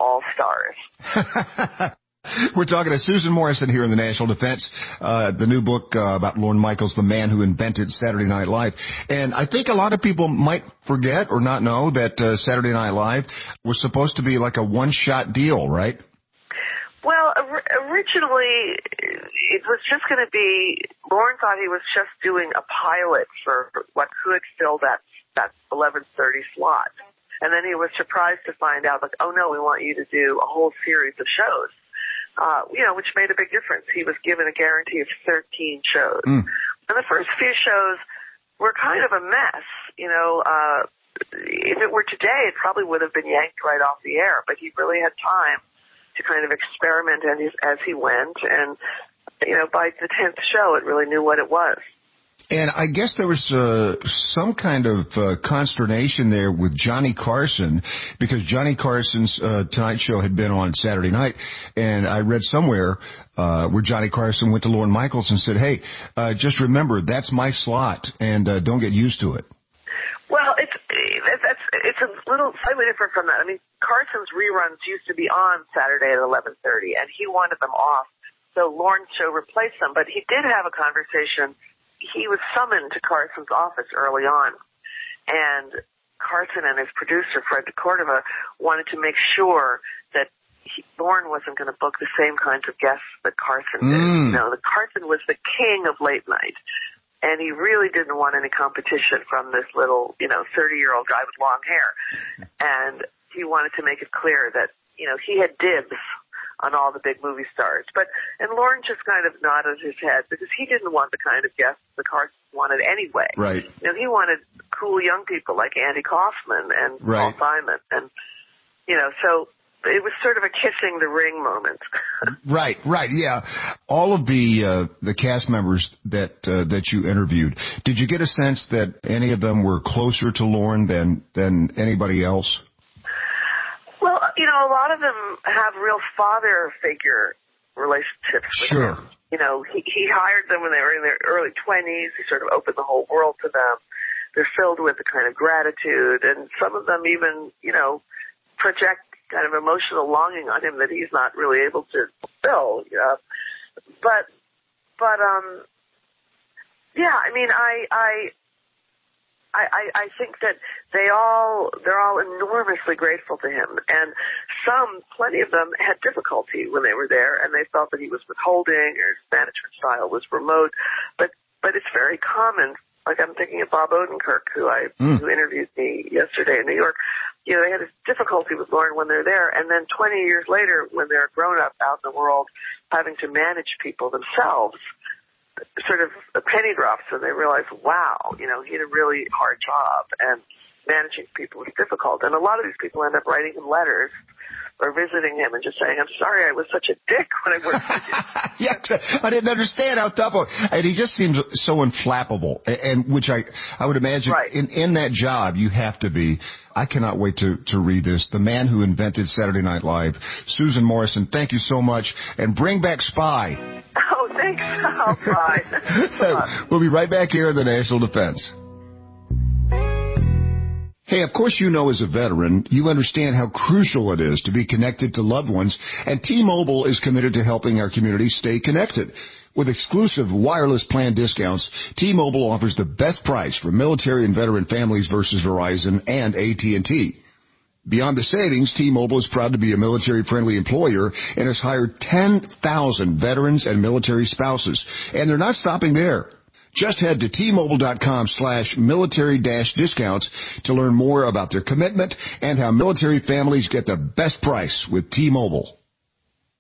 All-Stars. We're talking to Susan Morrison here in the National Defense, uh, the new book uh, about Lorne Michaels, the man who invented Saturday Night Live. And I think a lot of people might forget or not know that uh, Saturday Night Live was supposed to be like a one-shot deal, right? Well, or- originally, it was just going to be, Lorne thought he was just doing a pilot for what could fill that, that eleven thirty slot. And then he was surprised to find out, like, oh no, we want you to do a whole series of shows. Uh, you know, which made a big difference. He was given a guarantee of thirteen shows. Mm. And the first few shows were kind of a mess. You know, uh, if it were today, it probably would have been yanked right off the air, but he really had time to kind of experiment as he, as he went. And, you know, by the tenth show, it really knew what it was. And I guess there was uh, some kind of uh, consternation there with Johnny Carson, because Johnny Carson's uh, Tonight Show had been on Saturday night, and I read somewhere uh, where Johnny Carson went to Lorne Michaels and said, hey, uh, just remember, that's my slot, and uh, don't get used to it. Well, it's that's it's a little slightly different from that. I mean, Carson's reruns used to be on Saturday at eleven thirty, and he wanted them off, so Lorne's show replaced them. But he did have a conversation. He was summoned to Carson's office early on, and Carson and his producer, Fred DeCordova, wanted to make sure that he, Lorne wasn't going to book the same kinds of guests that Carson did. Mm. You know, the Carson was the king of late night, and he really didn't want any competition from this little, you know, thirty-year-old guy with long hair. And he wanted to make it clear that, you know, he had dibs on all the big movie stars. But, and Lorne just kind of nodded his head because he didn't want the kind of guests the Carson wanted anyway. Right. You know, he wanted cool young people like Andy Kaufman and right. Paul Simon. And, you know, so it was sort of a kissing the ring moment. Right, right, yeah. All of the uh, the cast members that uh, that you interviewed, did you get a sense that any of them were closer to Lorne than than anybody else? Well, you know, a lot of them have real father figure relationships with sure. him. You know, he, he hired them when they were in their early twenties. He sort of opened the whole world to them. They're filled with a kind of gratitude, and some of them even, you know, project kind of emotional longing on him that he's not really able to fulfill. Uh, but, but, um, yeah, I mean, I, I, I, I think that they all, they're all enormously grateful to him. And some, plenty of them had difficulty when they were there, and they felt that he was withholding or his management style was remote. But, but it's very common. Like I'm thinking of Bob Odenkirk, who I, mm. who interviewed me yesterday in New York. You know, they had this difficulty with Lorne when they're there. And then twenty years later, when they're grown up out in the world, having to manage people themselves, sort of a penny drops when they realize, wow, you know, he had a really hard job and managing people was difficult. And a lot of these people end up writing him letters or visiting him and just saying, I'm sorry I was such a dick when I worked with you. Yeah, I didn't understand how tough it was. And he just seems so inflappable, and, and which I, I would imagine right. in, in that job you have to be. I cannot wait to, to read this. The man who invented Saturday Night Live. Susan Morrison, thank you so much. And bring back Spy. Oh, thanks. Oh, bye. We'll be right back here in the National Defense. Hey, of course you know as a veteran, you understand how crucial it is to be connected to loved ones, and T-Mobile is committed to helping our community stay connected. With exclusive wireless plan discounts, T-Mobile offers the best price for military and veteran families versus Verizon and A T and T. Beyond the savings, T-Mobile is proud to be a military-friendly employer and has hired ten thousand veterans and military spouses. And they're not stopping there. Just head to T-Mobile.com slash military dash discounts to learn more about their commitment and how military families get the best price with T-Mobile.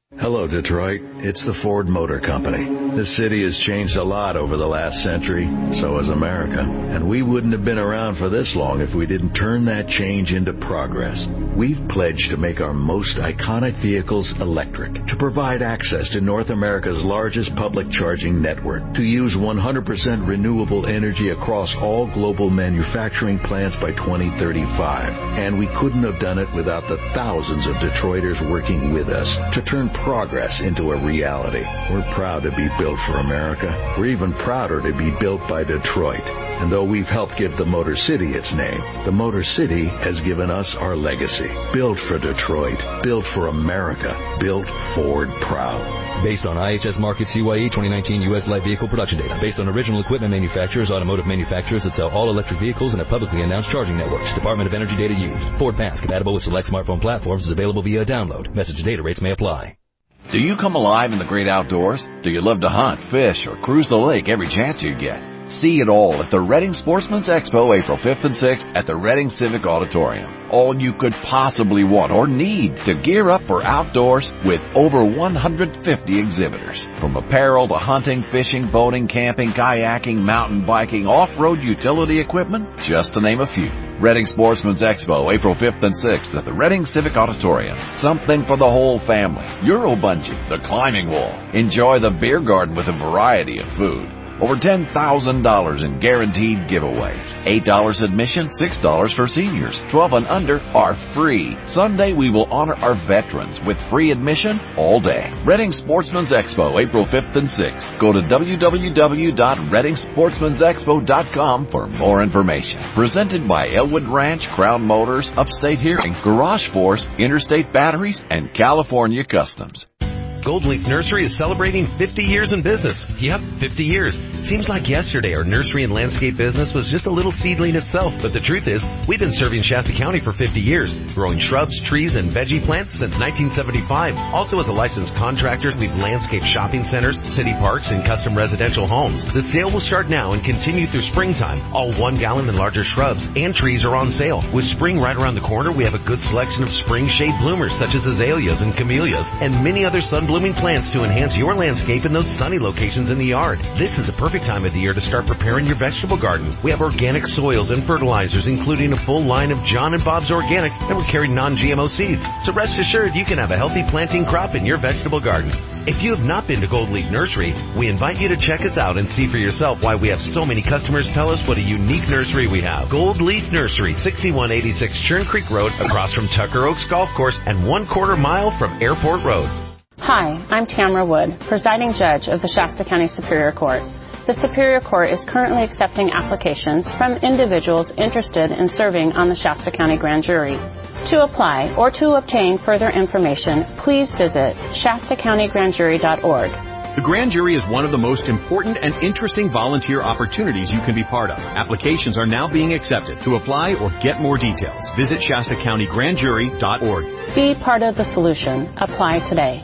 Hello, Detroit. It's the Ford Motor Company. This city has changed a lot over the last century, so has America. And we wouldn't have been around for this long if we didn't turn that change into progress. We've pledged to make our most iconic vehicles electric, to provide access to North America's largest public charging network, to use one hundred percent renewable energy across all global manufacturing plants by twenty thirty-five. And we couldn't have done it without the thousands of Detroiters working with us to turn progress into a reality. We're proud to be built for America. We're even prouder to be built by Detroit. And though we've helped give the Motor City its name, the Motor City has given us our legacy. Built for Detroit. Built for America. Built Ford proud. Based on I H S Market C Y E twenty nineteen U S light vehicle production data. Based on original equipment manufacturers, automotive manufacturers that sell all electric vehicles and have publicly announced charging networks. Department of Energy data used. Ford Pass, compatible with select smartphone platforms, is available via download. Message data rates may apply. Do you come alive in the great outdoors? Do you love to hunt, fish, or cruise the lake every chance you get? See it all at the Reading Sportsman's Expo, April fifth and sixth at the Reading Civic Auditorium. All you could possibly want or need to gear up for outdoors with over one hundred fifty exhibitors. From apparel to hunting, fishing, boating, camping, kayaking, mountain biking, off-road utility equipment, just to name a few. Reading Sportsman's Expo, April fifth and sixth at the Reading Civic Auditorium. Something for the whole family. Euro bungee, the climbing wall. Enjoy the beer garden with a variety of food. Over ten thousand dollars in guaranteed giveaways. eight dollars admission, six dollars for seniors. twelve and under are free. Sunday we will honor our veterans with free admission all day. Reading Sportsman's Expo, April fifth and sixth. Go to w w w dot reading sportsmans expo dot com for more information. Presented by Elwood Ranch, Crown Motors, Upstate Hearing, Garage Force, Interstate Batteries, and California Customs. Gold Leaf Nursery is celebrating fifty years in business. Yep, fifty years. Seems like yesterday our nursery and landscape business was just a little seedling itself, but the truth is, we've been serving Shasta County for fifty years, growing shrubs, trees, and veggie plants since nineteen seventy-five. Also as a licensed contractor, we've landscaped shopping centers, city parks, and custom residential homes. The sale will start now and continue through springtime. All one gallon and larger shrubs and trees are on sale. With spring right around the corner, we have a good selection of spring shade bloomers such as azaleas and camellias, and many other sun blooming plants to enhance your landscape in those sunny locations in the yard. This is a perfect time of the year to start preparing your vegetable garden. We have organic soils and fertilizers, including a full line of John and Bob's Organics, and we carry non G M O seeds. So rest assured you can have a healthy planting crop in your vegetable garden. If you have not been to Gold Leaf Nursery, we invite you to check us out and see for yourself why we have so many customers tell us what a unique nursery we have. Gold Leaf Nursery, sixty-one eighty-six Churn Creek Road, across from Tucker Oaks Golf Course, and one quarter mile from Airport Road. Hi, I'm Tamara Wood, presiding judge of the Shasta County Superior Court. The Superior Court is currently accepting applications from individuals interested in serving on the Shasta County Grand Jury. To apply or to obtain further information, please visit shasta county grand jury dot org. The Grand Jury is one of the most important and interesting volunteer opportunities you can be part of. Applications are now being accepted. To apply or get more details, visit shasta county grand jury dot org. Be part of the solution. Apply today.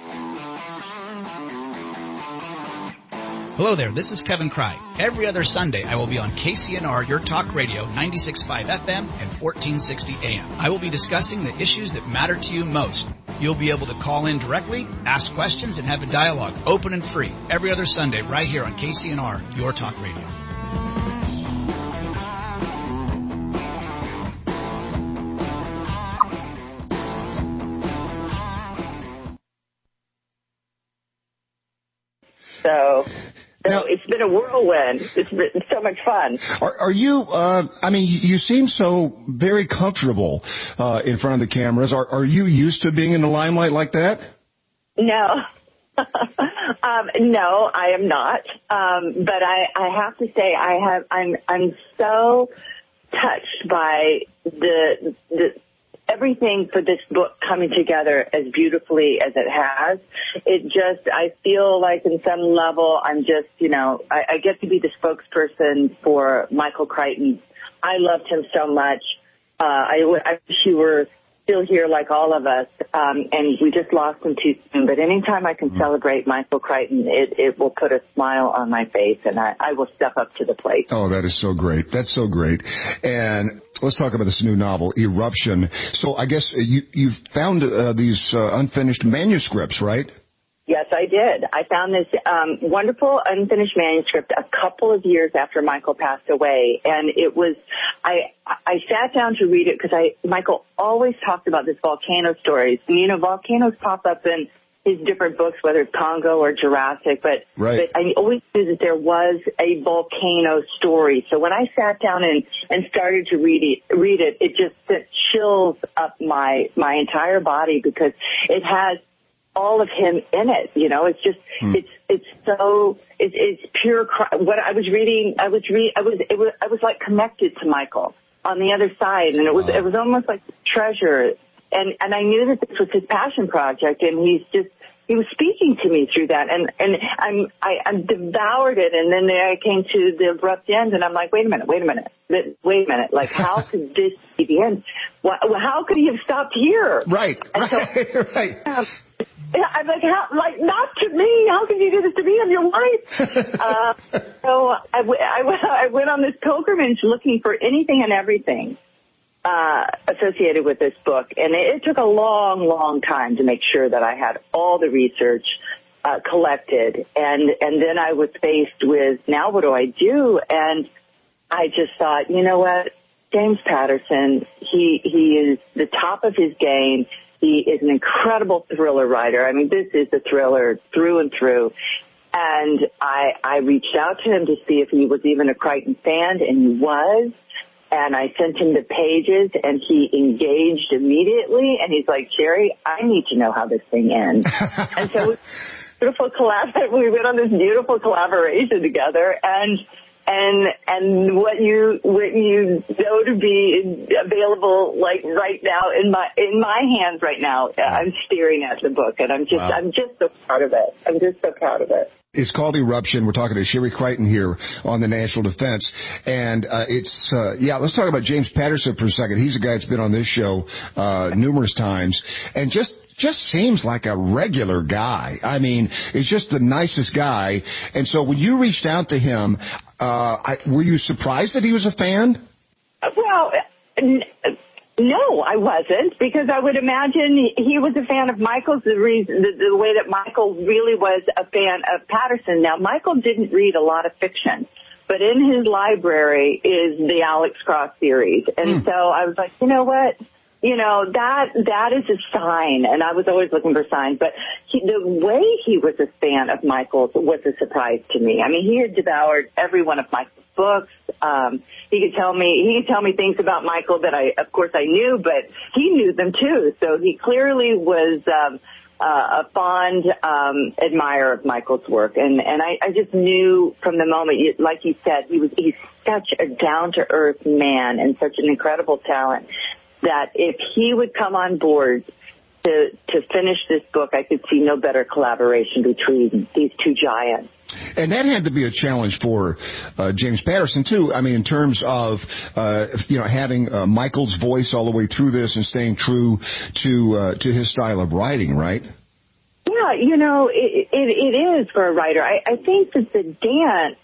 Hello there, this is Kevin Cry. Every other Sunday, I will be on K C N R, your talk radio, ninety-six point five F M and fourteen sixty A M. I will be discussing the issues that matter to you most. You'll be able to call in directly, ask questions, and have a dialogue, open and free, every other Sunday right here on K C N R, your talk radio. So, so it's been a whirlwind. It's been so much fun. Are, are you, uh, I mean, you seem so very comfortable uh, in front of the cameras. Are, are you used to being in the limelight like that? No. um, no, I am not. Um, but I, I have to say I have, I'm, I'm so touched by the, the, everything for this book coming together as beautifully as it has. It just, I feel like in some level I'm just, you know, I, I get to be the spokesperson for Michael Crichton. I loved him so much. Uh, I, I wish he were still here like all of us, um, and we just lost him too soon. But anytime I can mm-hmm. celebrate Michael Crichton, it, it will put a smile on my face, and I, I will step up to the plate. Oh, that is so great. That's so great. And let's talk about this new novel, Eruption. So I guess you, you've found uh, these uh, unfinished manuscripts, right? Yes, I did. I found this um, wonderful unfinished manuscript a couple of years after Michael passed away, and it was I I sat down to read it because I Michael always talked about this volcano stories. And, you know, volcanoes pop up in his different books, whether it's Congo or Jurassic, but, right. but I always knew that there was a volcano story. So when I sat down and, and started to read it, read it, it just sent chills up my my entire body because it has all of him in it, you know. It's just, hmm. it's, it's so, it's, it's pure. What I was reading, I was read, I was, it was, I was like connected to Michael on the other side, and it was, wow. it was almost like treasure. And and I knew that this was his passion project, and he's just, he was speaking to me through that, and and I'm I, I devoured it, and then I came to the abrupt end, and I'm like, wait a minute, wait a minute, wait a minute, like how could this be the end? Well, how could he have stopped here? Right, and right, so, right. Um, I'm like, how, like, not to me. How can you do this to me? I'm your wife. uh, so I, w- I, w- I went on this pilgrimage looking for anything and everything uh, associated with this book. And it, it took a long, long time to make sure that I had all the research uh, collected. And, and then I was faced with, now what do I do? And I just thought, you know what? James Patterson, he, he is the top of his game. He is an incredible thriller writer. I mean, this is a thriller through and through. And I, I reached out to him to see if he was even a Crichton fan, and he was. And I sent him the pages, and he engaged immediately. And he's like, Sherry, I need to know how this thing ends. And so beautiful collab- we went on this beautiful collaboration together. And And and what you what you know to be available like right now in my in my hands right now, I'm staring at the book, and I'm just wow. I'm just so proud of it. I'm just so proud of it. It's called Eruption. We're talking to Sherry Crichton here on the National Defense, and uh, it's uh, yeah. Let's talk about James Patterson for a second. He's a guy that's been on this show uh, numerous times, and just. just seems like a regular guy. I mean, he's just the nicest guy. And so when you reached out to him, uh, I, were you surprised that he was a fan? Well, n- no, I wasn't, because I would imagine he was a fan of Michael's, the reason, the, the way that Michael really was a fan of Patterson. Now, Michael didn't read a lot of fiction, but in his library is the Alex Cross series. And mm. so I was like, you know what? You know, that, that is a sign, and I was always looking for signs, but he, the way he was a fan of Michael's was a surprise to me. I mean, he had devoured every one of Michael's books. Um, he could tell me, he could tell me things about Michael that I, of course I knew, but he knew them too. So he clearly was, um, uh, a fond, um, admirer of Michael's work. And, and I, I just knew from the moment, like you said, he was, he's such a down-to-earth man and such an incredible talent, that if he would come on board to to finish this book, I could see no better collaboration between these two giants. And that had to be a challenge for uh, James Patterson, too. I mean, in terms of, uh, you know, having uh, Michael's voice all the way through this and staying true to uh, to his style of writing, right? Yeah, you know, it, it, it is for a writer. I, I think that the dance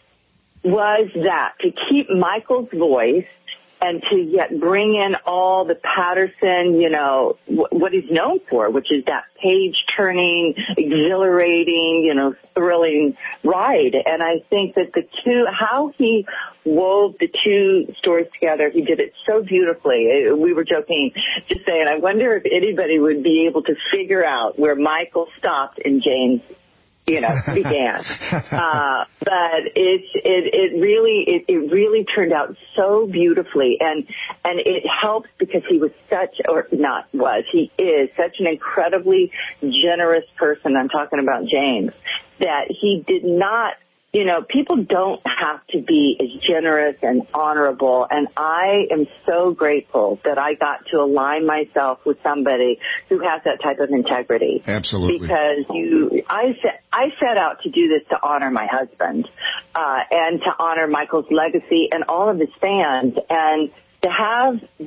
was that, to keep Michael's voice and to yet bring in all the Patterson, you know, w- what he's known for, which is that page-turning, exhilarating, you know, thrilling ride. And I think that the two, how he wove the two stories together, he did it so beautifully. We were joking, just saying, I wonder if anybody would be able to figure out where Michael stopped and James, you know, began. Uh, but it's, it, it really, it, it really turned out so beautifully, and, and it helps because he was such, or not was, he is such an incredibly generous person. I'm talking about James, that he did not, you know, people don't have to be as generous and honorable, and I am so grateful that I got to align myself with somebody who has that type of integrity. Absolutely. Because you, I set, I set out to do this to honor my husband, uh, and to honor Michael's legacy and all of his fans, and to have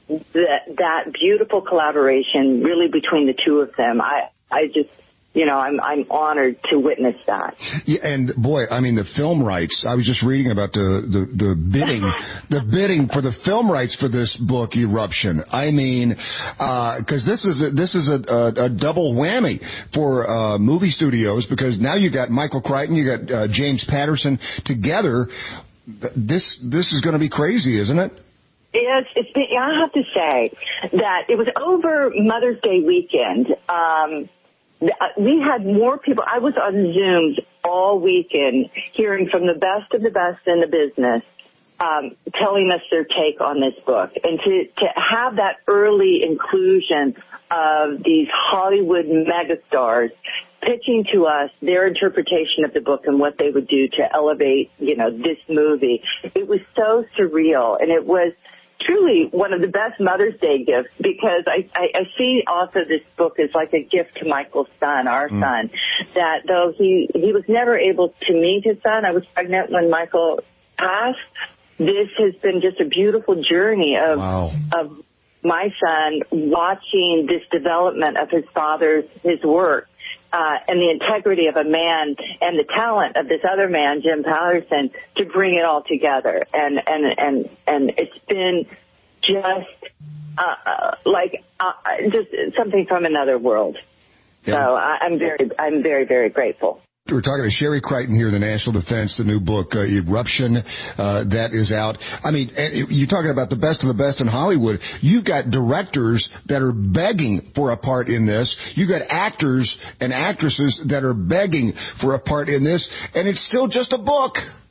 that that beautiful collaboration really between the two of them. I I just. You know, I'm I'm honored to witness that. Yeah, and boy, I mean, the film rights. I was just reading about the the, the bidding, the bidding for the film rights for this book, Eruption. I mean, because uh, this is a, this is a, a, a double whammy for uh, movie studios, because now you got Michael Crichton, you got uh, James Patterson together. This this is going to be crazy, isn't it? It's, it's been, I have to say that it was over Mother's Day weekend. Um, We had more people. I was on Zooms all weekend hearing from the best of the best in the business, um, telling us their take on this book. And to, to have that early inclusion of these Hollywood megastars pitching to us their interpretation of the book and what they would do to elevate, you know, this movie. It was so surreal, and it was truly one of the best Mother's Day gifts, because I, I, I see also this book as like a gift to Michael's son, our mm. son, that though he, he was never able to meet his son, I was pregnant when Michael passed, this has been just a beautiful journey of, wow. of my son watching this development of his father's, his work. Uh, and the integrity of a man and the talent of this other man, Jim Patterson, to bring it all together. And, and, and, and it's been just, uh, like, uh, just something from another world. Yeah. So I, I'm very, I'm very, very grateful. We're talking to Sherry Crichton here, the National Defense, the new book, uh, Eruption, uh, that is out. I mean, you're talking about the best of the best in Hollywood. You've got directors that are begging for a part in this. You've got actors and actresses that are begging for a part in this, and it's still just a book.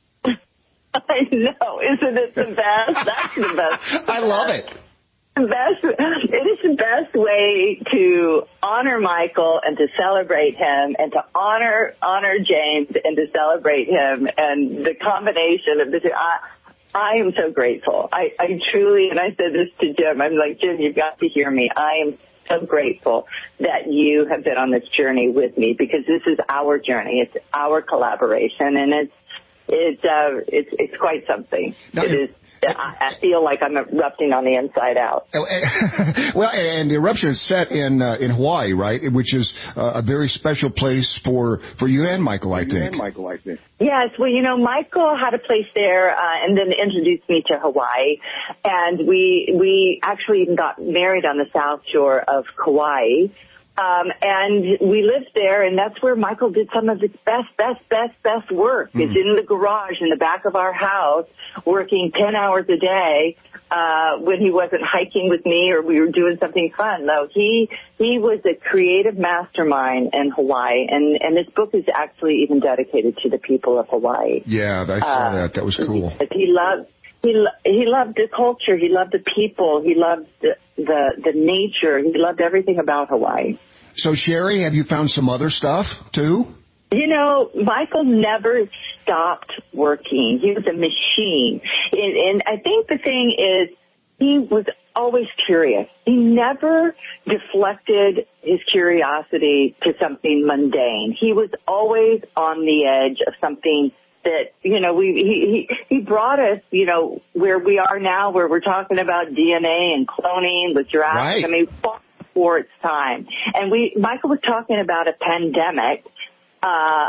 I know. Isn't it the best? That's the best. I love it. Best, it is the best way to honor Michael and to celebrate him, and to honor honor James and to celebrate him, and the combination of the two. I, I am so grateful. I, I truly, and I said this to Jim, I'm like, Jim, you've got to hear me. I am so grateful that you have been on this journey with me, because this is our journey. It's our collaboration, and it's it's uh, it's it's quite something. Now, it is. I feel like I'm erupting on the inside out. Well, and the Eruption is set in uh, in Hawaii, right? Which is uh, a very special place for, for you and Michael, I think. You and Michael, I think. Yes, well, you know, Michael had a place there, uh, and then introduced me to Hawaii, and we we actually even got married on the South Shore of Kauai. Um, and we lived there, and that's where Michael did some of his best, best, best, best work. Mm. It's in the garage in the back of our house, working ten hours a day, uh, when he wasn't hiking with me or we were doing something fun. No, he, he was a creative mastermind in Hawaii, and, and this book is actually even dedicated to the people of Hawaii. Yeah, I saw uh, that. That was cool. He loved, he, he loved the culture. He loved the people. He loved the, the, the nature. He loved everything about Hawaii. So, Sherry, have you found some other stuff, too? You know, Michael never stopped working. He was a machine. And, and I think the thing is, he was always curious. He never deflected his curiosity to something mundane. He was always on the edge of something that, you know, we he, he, he brought us, you know, where we are now, where we're talking about D N A and cloning with giraffes. Right. I mean, for its time. And we, Michael was talking about a pandemic, uh,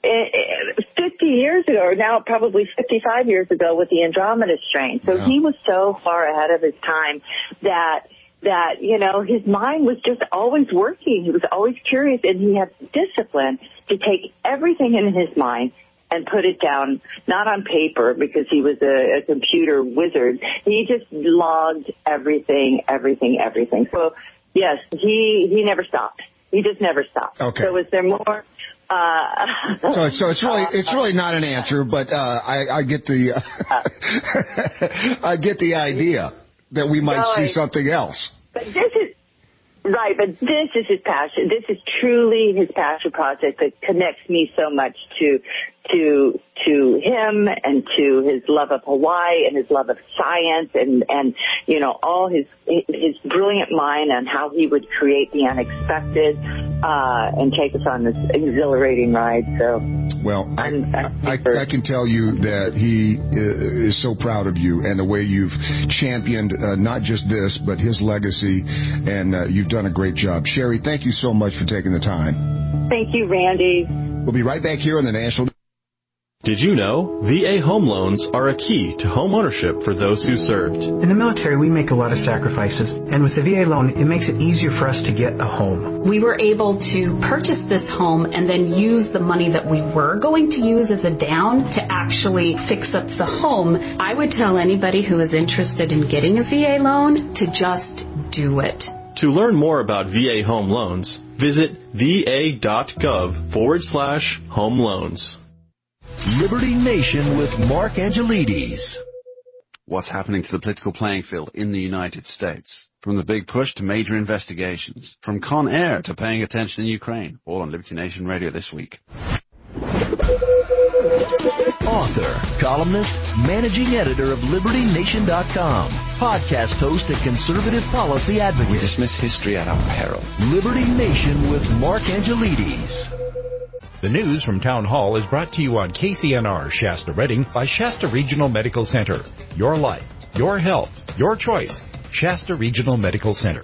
fifty years ago, or now probably fifty-five years ago with the Andromeda strain. So yeah. He was so far ahead of his time that, that, you know, his mind was just always working. He was always curious, and he had discipline to take everything in his mind and put it down, not on paper because he was a, a computer wizard. He just logged everything, everything, everything. So, yes, he, he never stopped. He just never stopped. Okay. So is there more? Uh, so, so it's really it's really not an answer, but uh, I, I get the uh, I get the idea that we might no, see something else. But this is right. But this is his passion. This is truly his passion project that connects me so much to to to him and to his love of Hawaii and his love of science and and you know all his his brilliant mind on how he would create the unexpected. uh, and take us on this exhilarating ride. So, well, I, I, I, I can tell you that he is so proud of you and the way you've championed uh, not just this, but his legacy, and uh, you've done a great job. Sherry, thank you so much for taking the time. Thank you, Randy. We'll be right back here on the National. Did you know V A home loans are a key to home ownership for those who served? In the military, we make a lot of sacrifices, and with the V A loan, it makes it easier for us to get a home. We were able to purchase this home and then use the money that we were going to use as a down to actually fix up the home. I would tell anybody who is interested in getting a V A loan to just do it. To learn more about V A home loans, visit va.gov forward slash home loans. Liberty Nation with Mark Angelides. What's happening to the political playing field in the United States? From the big push to major investigations. From Con Air to paying attention in Ukraine. All on Liberty Nation Radio this week. Author, columnist, managing editor of Liberty Nation dot com. Podcast host and conservative policy advocate. We dismiss history at our peril. Liberty Nation with Mark Angelides. The news from Town Hall is brought to you on K C N R Shasta Redding by Shasta Regional Medical Center. Your life, your health, your choice. Shasta Regional Medical Center.